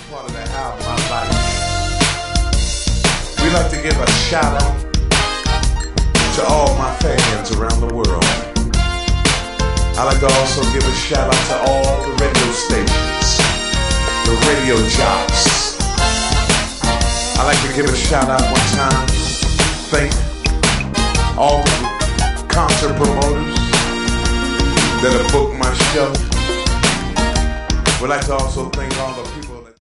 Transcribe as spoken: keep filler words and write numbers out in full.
part of the album I like. We like to give a shout out to all my fans around the world. I like to also give a shout out to all the radio stations, the radio jocks. I like to give a shout out one time, thank all the concert promoters that have booked my show. We'd like to also thank all the people